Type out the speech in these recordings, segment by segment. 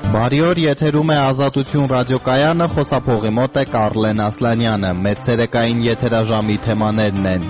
Բարի օր, եթերում է Ազատություն ռադիոկայանը, խոսափողի մոտ է Կարլեն Ասլանյանը, մեր ցերեկային եթերաժամի թեմաներն են.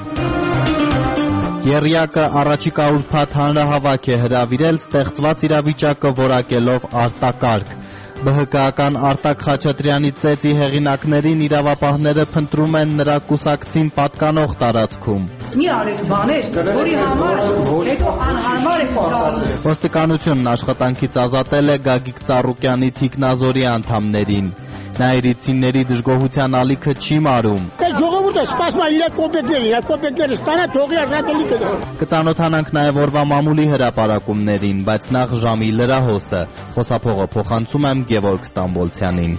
Եռյակը առաջիկա ուրբաթ հանրահավաք է հրավիրել ստեղծված իրավիճակը որակելով արտակարգ. ԲՀԿ-ական Արտակ Խաչատրյանի ծեծի հեղինակներին իրավապահները փնտրում են նրա կուսակցին պատկանող տարածքում. Մի արեք բաներ, որի համար հետո անհարմար է դառնում. Ոստիկանությունն աշխատանքից ազատել է Գագիկ Ծառուկյանի թիկնազորի անդամներին. Նայիրիցիների դժգոհության ալիքը չի մարում. Ժողովուրդը սպասում է իր կոպեկները ստանա թողի արժանելիքը. Կծանոթանանք նաև օրվա մամուլի հրապարակումներին, բայց նախ ժամի լրահոսը. Խոսափողը փոխանցում եմ Գևորգ Ստամբոլցյանին.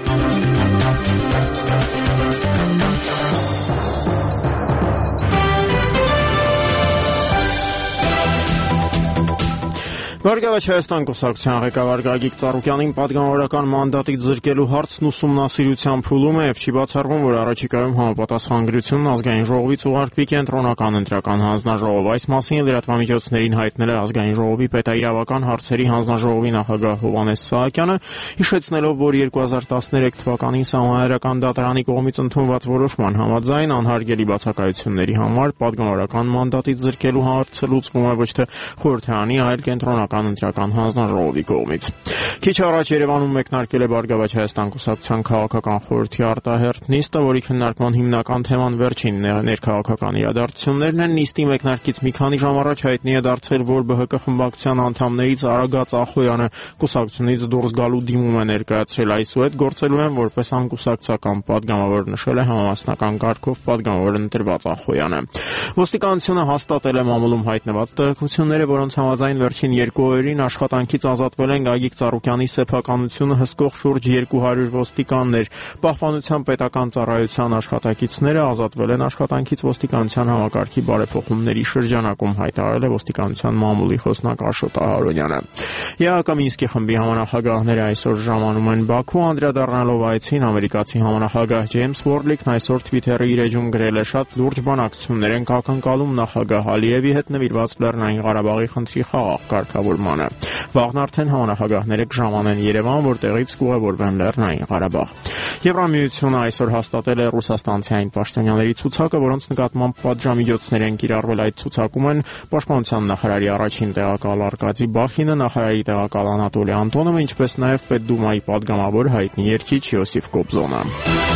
Բարգավաճ Հայաստան կուսակցության ղեկավար Գագիկ Ծառուկյանին պատգամավորական մանդատից զրկելու հարցն ուսումնասիրության փուլում է եւ չի բացառվում, որ առաջիկայում համապատասխան գրությունն ազգային ժողովից ուղարկվի կենտրոնական ընտրական հանձնաժողով. Այս մասին լրատվամիջոցներին հայտնել է ազգային ժողովի պետաիրավական հարցերի հանձնաժողովի նախագահ Հովհաննես Սահակյանը, հիշեցնելով, որ 2013 թվականին Սահմանադրական դատարանի կողմից ընդունված որոշման համաձայն անհարգելի բացակայությունների համար պատգամավորական մանդատից զրկելու հարցը լուծվում է ոչ թե խորհրդարանի, այլ կենտրոնական ընտրական հանձնաժողովի կողմից։ Քիչ առաջ Երևանում մեկնարկել է Բարգավաճ Հայաստան կուսակցության քաղաքական խորհրդի արտահերթ նիստը, որի քննարկման հիմնական թեման վերջին ներքաղաքական իրադարձություններն են։ Նիստի մեկնարկից մի քանի ժամ առաջ հայտնի է դարձել, որ ԲՀԿ խմբակցության անդամներից Արագած Ախոյանը կուսակցությունից դուրս գալու դիմում է ներկայացրել, այսուհետ գործելու են որպես անկուսակցական պատգամավոր, նշել է համամասնական կարգով պատգամավոր ընտրված Ախոյանը։ Ոստիկանությունը հաստատել է մամուլում հայտնված տեղեկությունները, որոնց համաձայն վերջին 2 օրերին աշխատանքից ազատվել են Գագիկ Ծառուկյանի սեփականությունը հսկող շուրջ 200 ոստիկաններ։ Պահպանության պետական ծառայության աշխատակիցները ազատվել են աշխատանքից ոստիկանության համակարգի բարեփոխումների շրջանակում, հայտարարել է ոստիկանության մամուլի խոսնակ Աշոտ Ահարոնյանը։ ԵԱՀԿ Մինսկի խմբի համանախագահները այսօր ժամանում են Բաքու, անդրադառնալով այցին ամերիկացի համանախագահ Ջեյմս Ուորլիկն այսօր Twitter-ի իր էջում գրել է. «Շատ լուրջ բանակցություններ են ակնկալում նախագահ Ալիևի հետ նվիրված Լեռնային Ղարաբաղի խնդրի խաղաղ կարգավորմանը։ Վաղն արդեն համանախագահները կժամանեն Երևան, որտեղից կուղևորվեն Լեռնային Ղարաբաղ»։ Եվրամիությունը այսօր հաստատել է ռուսաստանցի պաշտոնյաների ցուցակը, որոնց նկատմամբ պատժամիջոցներ են կիրառվել։ Այդ ցուցակում են պաշտպանության նախարարի առաջին տեղակալ Արկադի Բախինը, նախարարի տեղակալ Անատոլի Անտոնովը, ինչպես նաև Պետդումայի պատգամավոր հայտնի երգիչ Յոսիֆ Կոբզոնը։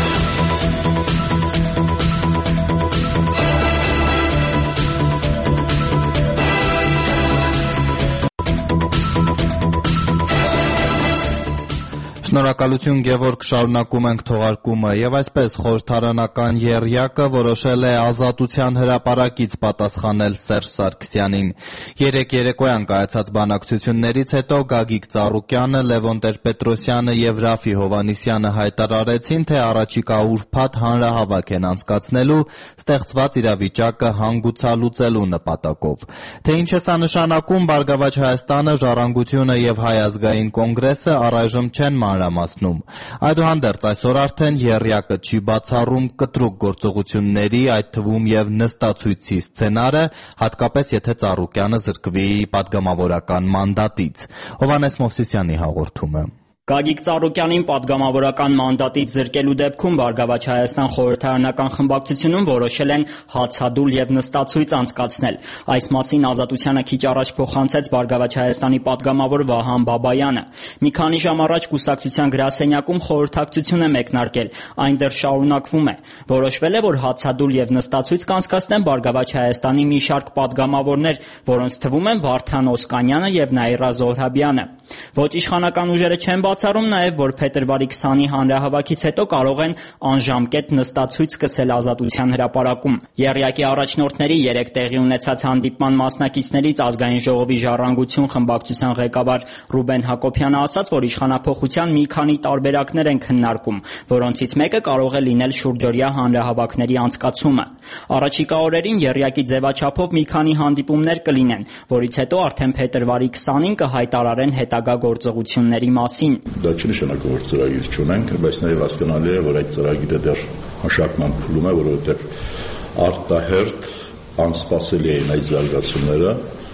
Շնորհակալություն Գևորգ, շարունակում ենք թողարկումը եւ այսպես խորհրդարանական եռյակը որոշել է Ազատության հրապարակից պատասխանել Սերժ Սարգսյանին։ Երեկ երեկոյան կայացած բանակցություններից հետո Գագիկ Ծառուկյանը, Լևոն Տեր-Պետրոսյանը եւ Ռաֆի Հովհաննիսյանը հայտարարեցին, թե առաջիկա ուրբաթ հանրահավաք են անցկացնելու ստեղծված իրավիճակը հանգուցալուծելու նպատակով։ Թե ինչ է սա նշանակում, Բարգավաճ Հայաստանը, Ժառանգությունը եւ Հայ ազգային կոնգրեսը առայժմ չեն մանրամասնում։ Այդուհանդերձ այսօր արդեն եռյակը չի բացառում կտրուկ գործողությունների, այդ թվում եւ նստացույցի սցենարը, հատկապես եթե Ծառուկյանը զրկվի պատգամավորական մանդատից։ Հովհաննես Մովսիսյանի հաղորդումը։ Գագիկ Ծառուկյանին պատգամավորական մանդատից զրկելու դեպքում Բարգավաճ Հայաստան խորհրդարանական խմբակցությունում որոշել են հացադուլ եւ նստացույց անցկացնել։ Այս մասին Ազատությանը քիչ առաջ փոխանցեց Բարգավաճ Հայաստանի պատգամավոր Վահան Բաբայանը։ Մի քանի ժամ առաջ կուսակցության գրասենյակում խորհրդակցություն է մեկնարկել, այն դեռ շարունակվում է։ Որոշվել է, որ հացադուլ եւ նստացույց կանցկացնեն Բարգավաճ Հայաստանի մի շարք պատգամավորներ, որոնց թվում են Վարդան Օսկանյանը եւ Նաիրա Զոհրաբյանը։ Ոչ իշխանական ուժերը չեն բացառում նաև, որ փետրվարի 20-ի հանրահավաքից հետո կարող են անժամկետ նստացույց սկսել Ազատության հրապարակում։ Եռյակի առաջնորդների երեք տեղի ունեցած հանդիպման մասնակիցներից Ազգային ժողովի Ժառանգություն խմբակցության ղեկավար Ռուբեն Հակոբյանը ասաց, որ իշխանափոխության մի քանի տարբերակներ են քննարկում, որոնցից մեկը կարող է լինել շուրջօրյա հանրահավաքների անցկացումը։ Առաջիկա օրերին եռյակի ձևաչափով մի քանի հանդիպումներ կլինեն, որից հետո արդեն փետրվարի 20-ին կհայտարարեն հետագա գործողությունների մասին։ Դա չի նշանակում, որ ծրագիր չունենք, բայց նաև հասկանալի է, որ այդ ծրագիրը դեռ մշակման փուլում է, որովհետև արտահերթ անսպասելի էին այդ զարգացումները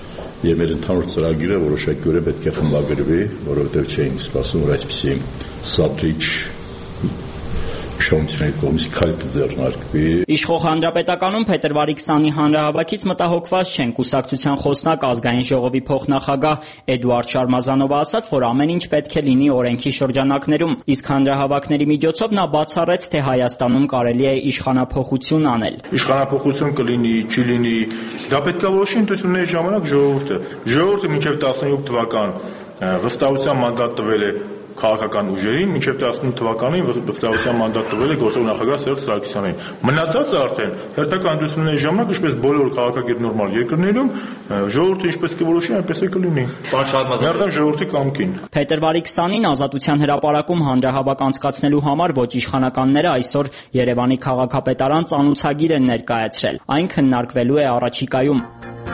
Եվ մեր ընդհանուր ծրագիրը որոշակիորեն պետք է խմբագրվի, որովհետև չէինք սպասում, որ այսպիսի սադրիչ Իշխող հանրապետականում փետրվարի 20-ի հանրահավաքից մտահոգված չեն կուսակցության խոսնակ ազգային ժողովի փոխնախագահ Էդուարդ Շարմազանովը ասաց, որ ամեն ինչ պետք է լինի օրենքի շրջանակներում, իսկ հանրահավաքների միջոցով նա բացառեց, թե Հայաստանում կարելի է իշխանափոխություն անել։ Իշխանափոխություն կլինի, չի լինի, դա պետք է որոշի ընտրությունների ժամանակ ժողովուրդը մինչև 17 թվական վստահության մանդատ տվել է քաղաքական ուժերին, մինչև 18 թվականին վստահության մանդատ տվել է գործող նախագահ Սերժ Սարգսյանին։ Մնացածը արդեն հերթական ընտրությունների ժամանակ, ինչպես բոլոր քաղաքակիրթ նորմալ երկրներում, ժողովուրդը ինչպես կորոշի, այնպես է կլինի։ Ներդեմ ժողովրդի կամքին։ Փետրվարի 20-ին Ազատության հրապարակում հանրահավաք անցկացնելու համար ոչ իշխանականները այսօր Երևանի քաղաքապետարան ծանուցագիր են ներկայացրել։ Այն քննարկվելու է առաջիկայում։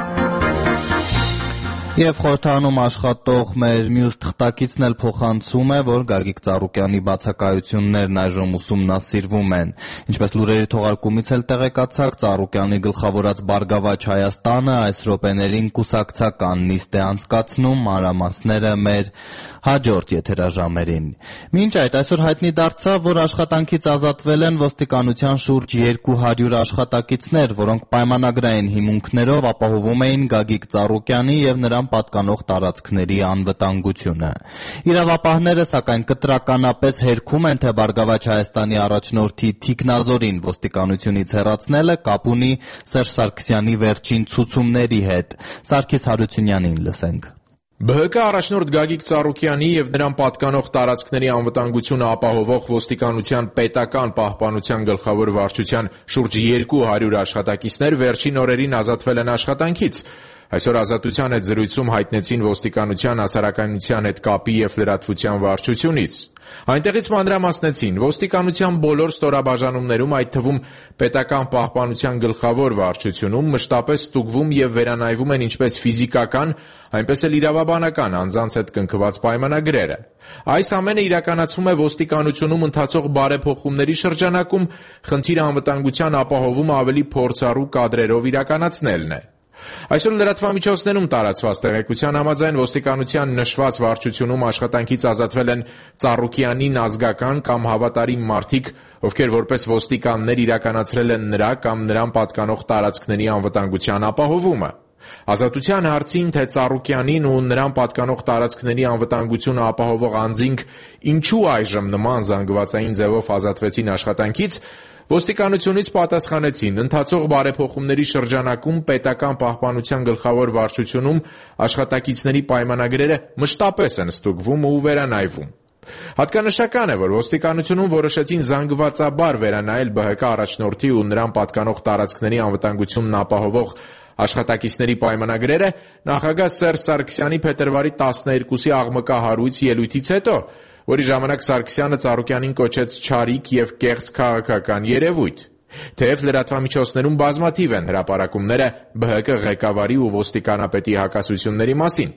Եվ խորհրդարանում աշխատող մեր մյուս թղթակիցն էլ փոխանցում է, որ Գագիկ Ծառուկյանի բացակայություններն այժմ ուսումնասիրվում են։ Ինչպես լուրերի թողարկումից էլ տեղեկացաք, Ծառուկյանի գլխավորած Բարգավաճ Հայաստանը այս րոպեներին կուսակցական նիստ է անցկացնում, մանրամասները մեր հաջորդ եթերաժամերին։ Մինչ այդ այսօր հայտնի դարձավ, որ աշխատանքից ազատվել են ոստիկանության շուրջ 200 աշխատակիցներ, որոնք պայմանագրային հիմունքներով ապահովում էին Գագիկ Ծառուկյանի եւ նրան պատկանող տարածքների անվտանգությունը։ Իրավապահները սակայն կտրականապես հերքում են, թե Բարգավաճ Հայաստանի առաջնորդի թիկնազորին ոստիկանությունից հեռացնելը կապ ունի Սերժ Սարգսյանի վերջին ցուցումների հետ։ Սարգիս Հարությունյանին լսենք։ ԲՀԿ առաջնորդ Գագիկ Ծառուկյանի եւ նրան պատկանող տարածքների անվտանգությունը ապահովող ոստիկանության պետական պահպանության գլխավոր վարչության շուրջ 200 աշխատակիցներ վերջին օրերին ազատվել են աշխատանքից։ Այսօր Ազատության հետ զրույցում հայտնեցին ոստիկանության հասարակայնության հետ կապի եւ լրատվության վարչությունից։ Այնտեղից մանրամասնեցին, ոստիկանության բոլոր ստորաբաժանումներում, այդ թվում պետական պահպանության գլխավոր վարչությունում մշտապես ստուգվում եւ վերանայվում են ինչպես ֆիզիկական, այնպես էլ իրավաբանական անձանց հետ կնքված պայմանագրերը։ Այս ամենը իրականացվում է ոստիկանությունում ընթացող բարեփոխումների շրջանակում, խնդիրը անվտանգության ապահովումը ավելի փորձառու կադրերով իրականացնելն է։ Այսօր լրատվամիջոցներում տարածված տեղեկության համաձայն ոստիկանության նշված վարչությունում աշխատանքից ազատվել են Ծառուկյանին ազգական կամ հավատարիմ մարդիկ, ովքեր որպես ոստիկաններ իրականացրել են նրա կամ նրան պատկանող տարածքների անվտանգության ապահովումը։ Ազատության հարցին, թե Ծառուկյանին ու նրան պատկանող տարածքների անվտանգությունը ապահովող անձինք ինչու այժմ նման զանգվածային ձևով ազատվեցին աշխատանքից, ոստիկանությունից պատասխանեցին, ընթացող բարեփոխումների շրջանակում պետական պահպանության գլխավոր վարչությունում աշխատակիցների պայմանագրերը մշտապես են ստուգվում ու վերանայվում։ Հատկանշական է, որ ոստիկանությունում որոշեցին զանգվածաբար վերանայել ԲՀԿ առաջնորդի ու նրան պատկանող տարածքների անվտանգությունն ապահովող աշխատակիցների պայմանագրերը նախագահ Սերժ Սարգսյանի փետրվարի 12-ի աղմկահարույց ելույթից հետո, որի ժամանակ Սարգսյանը Ծառուկյանին կոչեց չարիք եւ կեղծ քաղաքական երևույթ։ Թեև լրատվամիջոցներում բազմաթիվ են հրապարակումները ԲՀԿ ղեկավարի ու ոստիկանապետի հակասությունների մասին։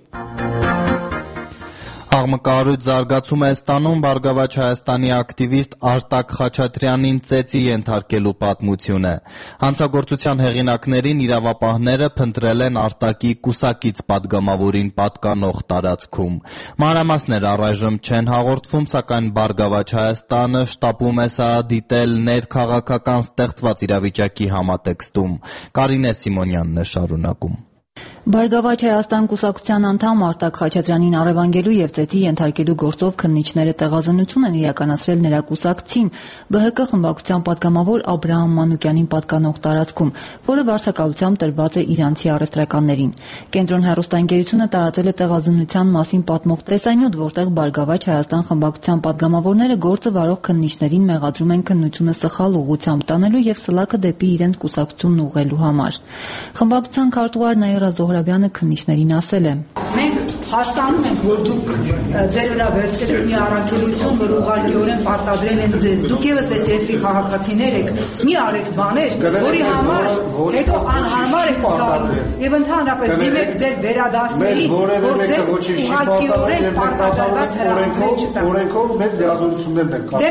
Աղմկահարույց զարգացում է ստանում Բարգավաճ Հայաստանի ակտիվիստ Արտակ Խաչատրյանին ծեծի ենթարկելու պատմությունը։ Հանցագործության հեղինակներին իրավապահները փնտրել են Արտակի կուսակից պատգամավորին պատկանող տարածքում։ Մանրամասներ առայժմ չեն հաղորդվում, սակայն Բարգավաճ Հայաստանը շտապում է սա դիտել ներքաղաքական ստեղծված իրավիճակի համատեքստում։ Կարինե Սիմոնյանն է շարունակում։ Բարգավաճ Հայաստան կուսակցության անդամ Արտակ Խաչատրյանին առևանգելու եւ ծեծի ենթարկելու գործով քննիչները տեղազնություն են իրականացրել նրա կուսակցին ԲՀԿ խմբակցության պատգամավոր Աբրահամ Մանուկյանին պատկանող տարածքում, որը վարձակալությամբ տրված է իրանցի առևտրականներին։ Կենտրոն հեռուստաընկերությունը տարածել է տեղազնության մասին պատմող տեսանյութ, որտեղ Բարգավաճ Հայաստան խմբակցության պատգամավորները գործը վարող քննիչներին մեղադրում են քննությունը սխալ ուղղությամբ տանելու եւ սլաքը դեպի իրենց կուսակցությունն ուղղելու համար։ Խմբակցության քարտուղար Նաիրա Զոհրաբյանը քննիչներին ասել է. Մենք հասկանում ենք, որ դուք ձեր վրա վերցրել եք մի առաքելություն, որ ուղղակիորեն պարտադրել են ձեզ։ Դուք եւս այս երկրի քաղաքացիներ եք, մի արեք բաներ, որի համար հետո անհարմար եք զգալու եւ ընդհանրապես դիմեք ձեր վերադասների, որ ձեզ ուղղակիորեն պարտադրված հրավերներ չտան։ Օրենքով մեր լիազորություններն են կատարում։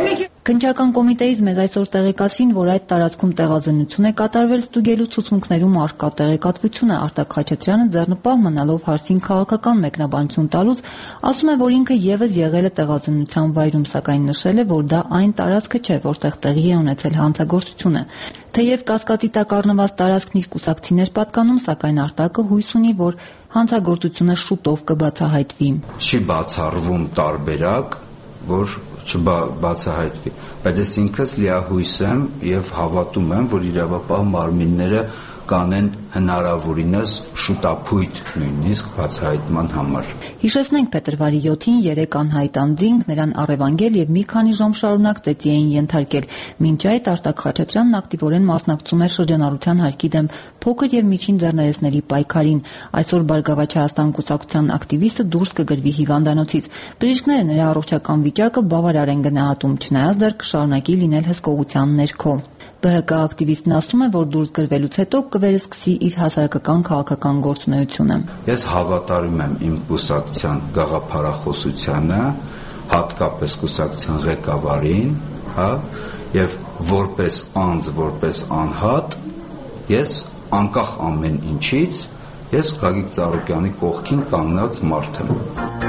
Քննչական կոմիտեից մեզ այսօր տեղեկացրին, որ այդ տարածքում տեղազնություն է կատարվել ստուգելու ցուցմունքներում առկա տեղեկատվությունը։ Արտակ Խաչատրյանը ձեռնպահ մնալով հարցին քաղաքական մեկնաբանություն տալուց ասում է, որ ինքը ևս եղել է տեղազնության վայրում, սակայն նշել է, որ դա այն տարածքը չէ, որտեղ տեղի է ունեցել հանցագործությունը։ Թեև կասկածի տակ առնված տարածքն իր կուսակցիներ պատկանում, սակայն Արտակը հույս ունի, որ հանցագործությունը շուտով կբացահայտվի։ Չի բացառվում տարբերակ, որ չբացահայտվի, բայց ես ինքս լիահույս եմ եւ հավատում եմ, որ իրավապահ մարմինները կանեն հնարավորինս շուտափույթ նույնիսկ բացահայտման համար։ Հիշեցնենք, փետրվարի 7-ին 3 անհայտ անձինք նրան առևանգել եւ մի քանի ժամ շարունակ ծեծի էին ենթարկել։ Մինչ այդ Արտակ Խաչատրյանն ակտիվորեն մասնակցում էր շրջանառության հարկի դեմ փոքր եւ միջին ձեռներեցների պայքարին։ Այսօր Բարգավաճ Հայաստան կուսակցության ակտիվիստը դուրս կգրվի հիվանդանոցից։ Բժիշկները նրա առողջական վիճակը բավարար են գնահատում, չնայած դեռ կշարունակի լինել հսկողության ներքո։ ԲՀԿ ակտիվիստն ասում է, որ դուրս գրվելուց հետո կվերսկսի իր հասարակական քաղաքական գործունեությունը։ Ես հավատարիմ եմ իմ կուսակցության գաղափարախոսությանը, հատկապես կուսակցության ղեկավարին, եւ որպես անձ, որպես անհատ, ես անկախ ամեն ինչից, ես Գագիկ Ծառուկյանի կողքին կանգնած մարդ եմ։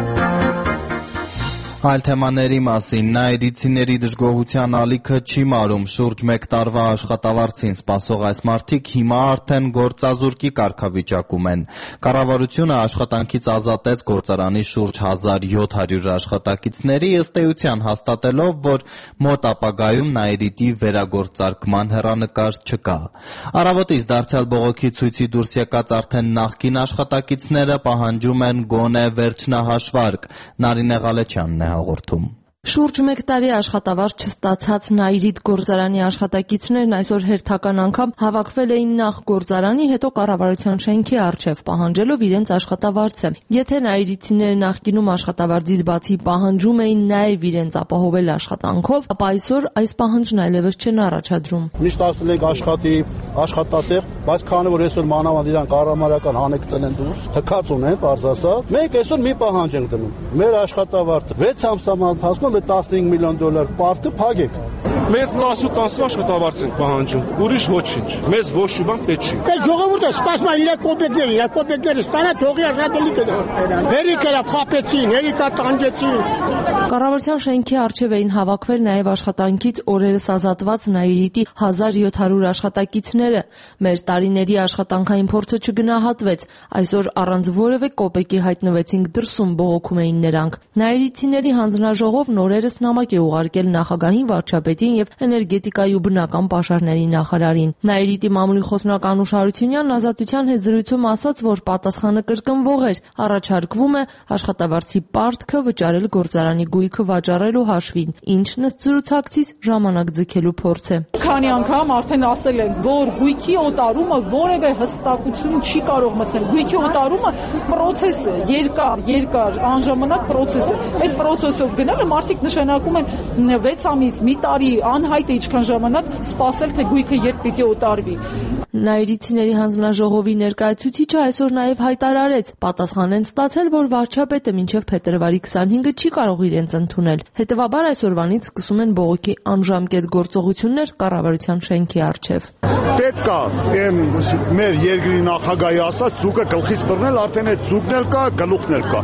Այլ թեմաների մասին նայիրիցիների դժգոհության ալիքը չի մարում, շուրջ 1 տարվա աշխատավարձին սպասող այս մարդիկ հիմա արդեն գործազուրկի կարգավիճակում են։ Կառավարությունը աշխատանքից ազատեց գործարանի շուրջ 1700 աշխատակիցների, ըստ էության հաստատելով, որ մոտ ապագայում նայիրիտի վերագործարկման հեռանկար չկա։ Առավոտից դարձյալ բողոքի ցույցի դուրս եկած արդեն նախկին աշխատակիցները պահանջում են գոնե վերջնահաշվարկ։ Նարինե Ղալեչյանն է հաղորդում։ Շուրջ 1 տարի աշխատավարձ չստացած Նայիրիտ գործարանի աշխատակիցներն այսօր հերթական անգամ հավաքվել էին նախ գործարանի, հետո կառավարության շենքի առջև, պահանջելով իրենց աշխատավարձը։ Եթե նայիրիցիները նախկինում աշխատավարձից բացի պահանջում էին նաև իրենց ապահովել աշխատանքով, ապա այսօր այս պահանջն այլևս չեն առաջադրում։ Միշտ ասել ենք աշխատի, աշխատատեղ, բայց քանի որ այսօր մանավանդ իրան կառավարական հանեկցել են դուրս, թքած ունեն, բարձ ասած, մենք այսօր մի պահանջ ենք դնում։ Մեր աշխատավարձը 6 ամսվա ընթացքում $15 միլիոն պարտը փակեք։ Մեր 18 ամսվա աշխատավարձ ենք պահանջում, ուրիշ ոչինչ։ Մեզ ոչ մի բան պետք չի։ Այս ժողովուրդը սպասում է իր կոպեկները ստանա, թողի աշխատելիքը։ Հերիքը խապեցին, հերիքա տանջեցին։ Կառավարության շենքի առջև էին հավաքվել նաև աշխատանքից օրերս ազատված Նայիրիտի 1700 աշխատակիցները։ Մեր տարիների աշխատանքային փորձը չգնահատվեց։ Այսօր առանց որևէ կոպեկի հայտնվեցինք դրսում, բողոքում էին նրանք։ Նայիրիցիների հանձնաժողով նորերս նամակ է ուղարկել նախագահին, վարչապետին եւ էներգետիկայի ու բնական պաշարների նախարարին։ Նայիրիտի մամուլի խոսնակ Անուշ Հարությունյանն Ազատության հետ զրույցում ասաց, որ պատասխանը կրկնվող էր։ Առաջարկվում է աշխատավարձի պարտքը վճարել գործարանի գույքը վաճառելու հաշվին, ինչն ըստ զրուցակցից ժամանակ ձգելու փորձ է։ Քանի անգամ արդեն ասել են, որ գույքի օտարումը որևէ հստակություն չի կարող մտցնել։ Գույքի օտարումը process է, երկար, անժամանակ process է։ Այդ process-ով գնալը մարդիկ նշանակում են 6 ամիս, մի տարի, անհայտ է ինչքան ժամանակ սպասել, թե գույքը երբ պիտի օտարվի։ Նայիրիցիների հանձնաժողովի ներկայացուցիչը այսօր նաև հայտարարեց, պատասխան են ստացել, որ վարչապետը մինչև փետրվարի 25-ը չի կարող իրենց ընդունել։ Հետևաբար այսօրվանից սկսում են բողոքի անժամկետ գործողություններ կառավարության շենքի առջև։ Պետք է մեր երկրի նախագահի ասած ցուկը գլխից բռնել, արդեն այդ ցուկն էլ կա, գլուխն էլ կա։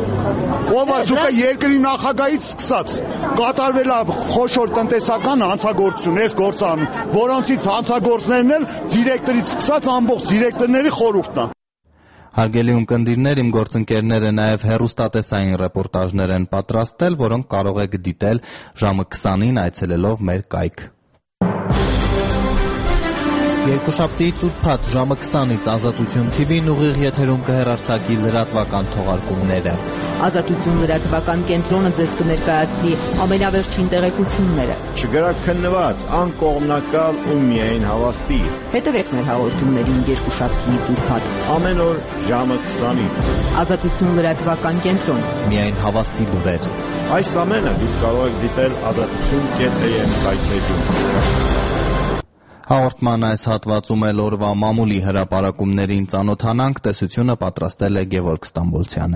Ով է ցուկը երկրի նախագահից սկսած։ Կատարվել է խոշոր տնտեսական հանցագործություն, այս գործանում, որոնցից հանցագործներն էլ դիրեկտորից սկսած ամբողջ դիրեկտորների խորհուրդն է։ Հարգելի ունկնդիրներ, իմ գործընկերները նաև հեռուստատեսային ռեպորտաժներ են պատրաստել, որոնք կարող եք դիտել ժամը 20-ին այցելելով մեր կայք։ Երկուշաբթիից ուրբաթ ժամը 20-ից Ազատություն TV-ն ուղիղ եթերում կհեռարձակի լրատվական թողարկումները։ Ազատություն լրատվական կենտրոնը ձեզ կներկայացնի ամենավերջին տեղեկությունները։ Չգրաքննված, անկողմնակալ ու միայն հավաստի։ Հետևեք մեր հաղորդումներին երկուշաբթիից ուրբաթ Ամեն օր ժամը 20-ից։ Ազատություն լրատվական կենտրոն։ Միայն հավաստի լուրեր։ Այս ամենը դուք կարող եք դիտել azatutun.am վայրէջում։ Հաղորդման այս հատվածում էլ օրվա մամուլի հրապարակումներին ծանոթանանք, տեսությունը պատրաստել է Գևորգ Ստամբոլցյանը։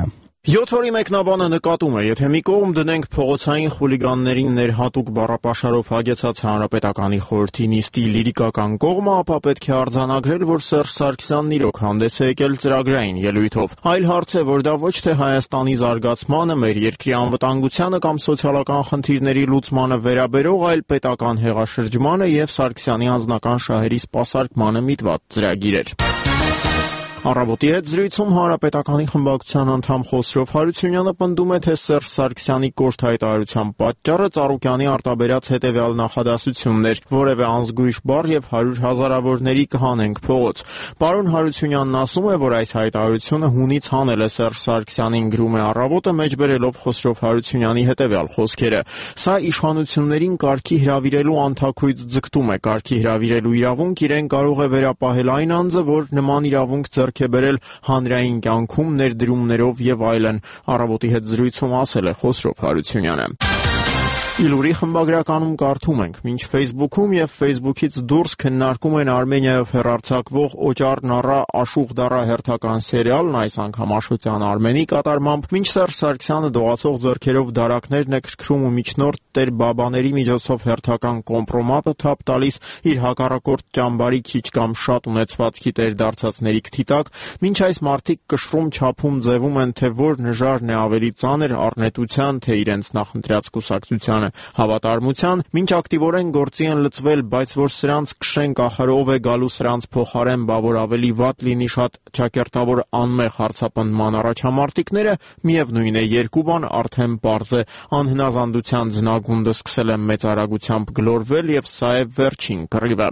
7 օրի մեկնաբանը նկատում է, եթե մի կողմ դնենք փողոցային խուլիգաններին ներհատուկ բառապաշարով հագեցած Հանրապետականի խորհրդի նիստի լիրիկական կողմը, ապա պետք է արձանագրել, որ Սերժ Սարգսյանն իրոք հանդես է եկել ծրագրային ելույթով։ Այլ հարց է, որ դա ոչ թե Հայաստանի զարգացմանը, մեր երկրի անվտանգությանը կամ սոցիալական խնդիրների լուծմանը վերաբերող, այլ պետական հեղաշրջմանը եւ Սարգսյանի անձնական շահերի սպասարկմանը միտված ծրագիր էր։ Առավոտի հետ զրույցում Հանրապետականի խմբակցության անդամ Խոսրով Հարությունյանը պնդում է, թե Սերժ Սարգսյանի կոշտ հայտարարության պատճառը Ծառուկյանի արտաբերած հետևյալ նախադասությունն էր՝ որևէ անզգույշ բառ եւ 100 հազարավորների կհանենք փողոց։ Պարոն Հարությունյանն ասում է, որ այս հայտարարությունը հունից հանել է Սերժ Սարգսյանին, գրում է Առավոտը, մեջբերելով Խոսրով Հարությունյանի հետևյալ խոսքերը. Սա իշխանություններին կարգի հրավիրելու անթաքույց ձգտում է, կարգի հրավիրելու իրավունք իրեն կարող է վերապահել այն անձը, որ նման իրավունք ձեռք է բերել հանրային կյանքում ներդրումներով եւ այլն, Առավոտի հետ զրույցում ասել է Խոսրով Հարությունյանը։ Իլուրի խմբագրականում կարդում ենք. մինչ Facebook-ում եւ Facebook-ից դուրս քննարկում են Արմենիայով հեռարձակվող Օճառ Նառա Աշուղ Դառա հերթական սերիալն, այս անգամ Աշոտյան Արմենի կատարմամբ, մինչ Սերժ Սարգսյանը դողացող ձեռքերով դարակներն է քրքրում ու միջնորդ Տեր Բաբաների միջոցով հերթական կոմպրոմատը թափ տալիս իր հակառակորդ ճամբարի քիչ կամ շատ ունեցվածքի տեր դարձածների քթիտակ, մինչ այս մարդիկ կշռում չափում ձևում են, թե որ նժարն է ավելի ծանր առնետության, թե իրենց նախընտրած կուսակցությանը հավատարմության, մինչ ակտիվորեն գործի են լծվել, բայց որ սրանց քշեն կախարով է գալու սրանց փոխարեն, բա որ ավելի վատ լինի շատ ճակերտավոր անմեղ հարցապնդման առաջամարտիկները, միևնույն է, երկու բան արդեն պարզ է, անհնազանդության ձնագունդը սկսել է մեծ արագությամբ գլորվել եւ սա է վերջին կռիվը։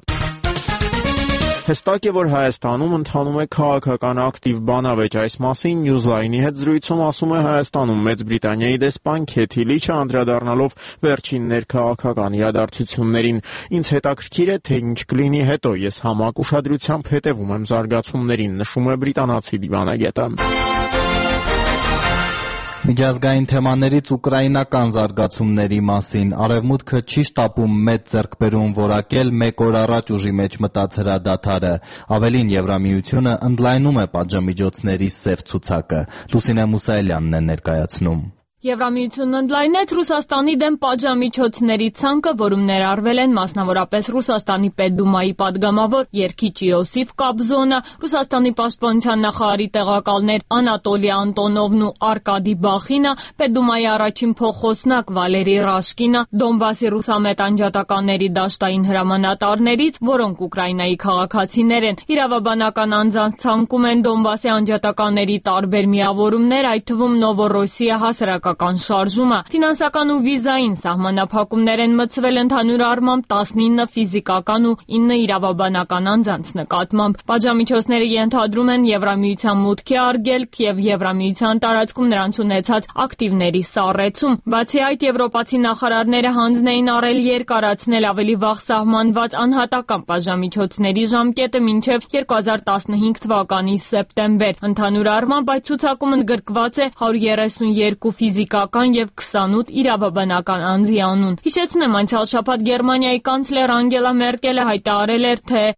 Հստակ է, որ Հայաստանում ընթանում է քաղաքական ակտիվ բանավեճ, այս մասին Newsline-ի հետ զրույցում ասում է Հայաստանում Մեծ Բրիտանիայի դեսպան Քեթի Լիչը, անդրադառնալով վերջին ներքաղաքական իրադարձություններին։ Ինձ հետաքրքիր է, թե ինչ կլինի հետո, ես համակ ուշադրությամբ հետևում եմ զարգացումներին, նշում է բրիտանացի դիվանագետը։ Միջազգային թեմաներից ուկրաինական զարգացումների մասին Արևմուտքը չի շտապում մեծ ձեռքբերում որակել մեկ օր առաջ ուժի մեջ մտած հրադադարը, ավելին Եվրամիությունը ընդլայնում է պատժամիջոցների սև ցուցակը։ Լուսինե Մուսայելյանն է ներկայացնում։ Եվրամիությունն ընդլայնեց Ռուսաստանի դեմ պատժամիջոցների ցանկը, որում ներառվել են մասնավորապես Ռուսաստանի Պետդումայի падգամավոր երգիչ Իոսիֆ Կոբզոնը, Ռուսաստանի պաշտպանության նախարարի տեղակալներ Անատոլի Անտոնովն ու Արկադի Բախինը, Պետդումայի առաջին փոխոսնակ Վալերի Ռաշկինը, Դոնբասի ռուսամետ անջատականների դաշտային հրամանատարներից, որոնք Ուկրաինայի քաղաքացիներ են, իրավաբանական անձանց ցանկում են Դոնբասի անջատականների տարբեր միավորումներ, այդ թվում Նովորոսիա հասարակական շարժումը, ֆինանսական ու վիզային սահմանափակումներ են մտցվել ընդհանուր առմամբ 19 ֆիզիկական ու 9 իրավաբանական անձանց նկատմամբ։ Պատժամիջոցները ենթադրում են Եվրամիության մուտքի արգելք եւ Եվրամիության տարածքում նրանց ունեցած ակտիվների սառեցում։ Բացի այդ, եվրոպացի նախարարները հանձն էին առել երկարացնել ավելի վաղ սահմանված անհատական պատժամիջոցների ժամկետը մինչև 2015 թվականի սեպտեմբեր։ Ընդհանուր առմամբ այդ ցուցակում ընդգրկված է 132 ֆիզիկական եւ 28 իրավաբանական անձի անուն։ Հիշեցնեմ, անցյալ շաբաթ Գերմանիայի կանցլեր Անգելա Մերկելը հայտարարել էր, թե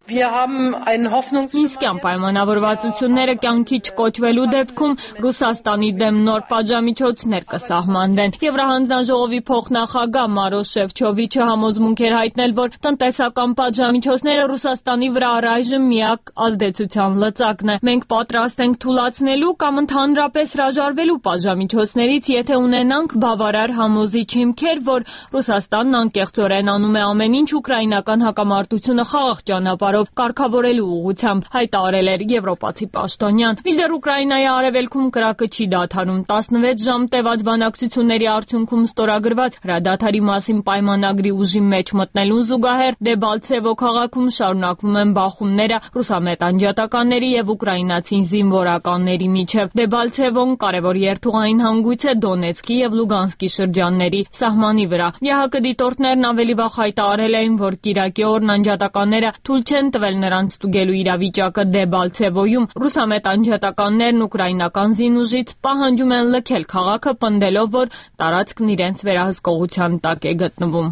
Մինսկյան պայմանավորվածությունները կյանքի չկոչվելու դեպքում Ռուսաստանի դեմ նոր պատժամիջոցներ կսահմանվեն։ Եվրահանձնաժողովի փոխնախագահ Մարոս Շևչովիչը համոզմունք էր հայտնել, որ տնտեսական պատժամիջոցները Ռուսաստանի վրա առայժմ միակ ազդեցության լծակն է։ Մենք պատրաստ ենք թուլացնելու կամ ընդհանրապես հրաժարվելու պատժամիջոցներից, եթե ունենանք բավարար համոզիչ հիմքեր, որ Ռուսաստանն անկեղծորեն անում է ամեն ինչ ուկրաինական հակամարտությունը խաղաղ ճանապարհով կարգավորելու ուղղությամբ, հայտարարել էր եվրոպացի պաշտոնյան։ Մինչդեռ Ուկրաինայի արևելքում կրակը չի դադարում։ 16 ժամ տևած բանակցությունների արդյունքում ստորագրված հրադադարի մասին պայմանագրի ուժի մեջ մտնելուն զուգահեռ Դեբալցևո քաղաքում շարունակվում են բախումները ռուսամետ անջատականների եւ ուկրաինացի զինվորականների միջև։ Դեբալցևոն կարևոր երթուղային հանգույց է Դոնեցկի եւ Լուգանսկի շրջանների սահմանի վրա։ ԵՀԿ դիտորդներն ավելի վաղ հայտարարել էին, որ կիրակի օրն անջատականները թույլ չեն տվել նրանց ստուգելու իրավիճակը Դեբալցևոյում։ Ռուսամետ անջատականներն ուկրաինական զինուժից պահանջում են լքել քաղաքը, պնդելով, որ տարածքն իրենց վերահսկողության տակ է գտնվում։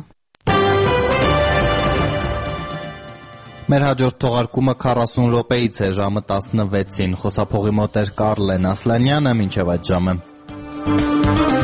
Մեր հաջորդ թողարկումը 40 րոպեից է ժամը 16-ին։ Խոսափողի մոտ էր Կարլեն Ասլանյանը, մինչև այդ ժամը։ Thank you.